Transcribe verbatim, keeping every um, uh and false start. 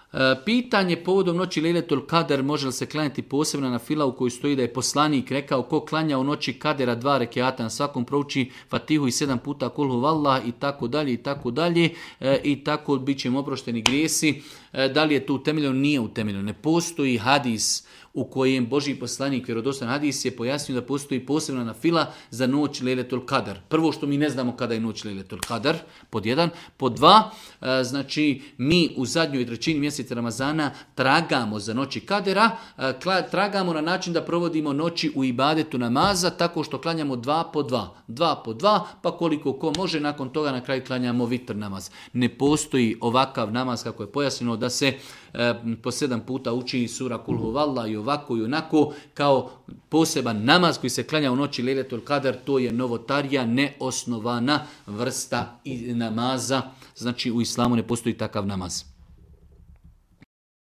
Pitanje povodom noći Lejletul Kader, može li se klanjati posebna na fila u kojoj stoji da je poslanik rekao ko klanja u noći Kadera dva rekiata, na svakom prouči Fatihu i sedam puta Kul huvallah i tako dalje i tako dalje i tako bit će im oprošteni grijesi. Da li je to utemeljeno? Nije utemeljeno. Ne postoji hadis u kojem Božji poslanik, vjerodostojan hadis, je pojasnio da postoji posebna na fila za noć Lejletul Kadar. Prvo što mi ne znamo kada je noć Lejletul Kadar, pod jedan. Pod dva, znači mi u zadnjoj trećini mjeseca Ramazana tragamo za noći Kadera, tragamo na način da provodimo noći u ibadetu namaza tako što klanjamo dva po dva. Dva po dva, pa koliko ko može, nakon toga na kraju klanjamo vitr namaz. Ne postoji ovakav namaz kako je pojasnjeno da se po sedam puta uči sura Kul huvallah i ovako i onako kao poseban namaz koji se klanja u noći Lejletul Kadar. To je novotarija, neosnovana vrsta namaza. Znači u islamu ne postoji takav namaz.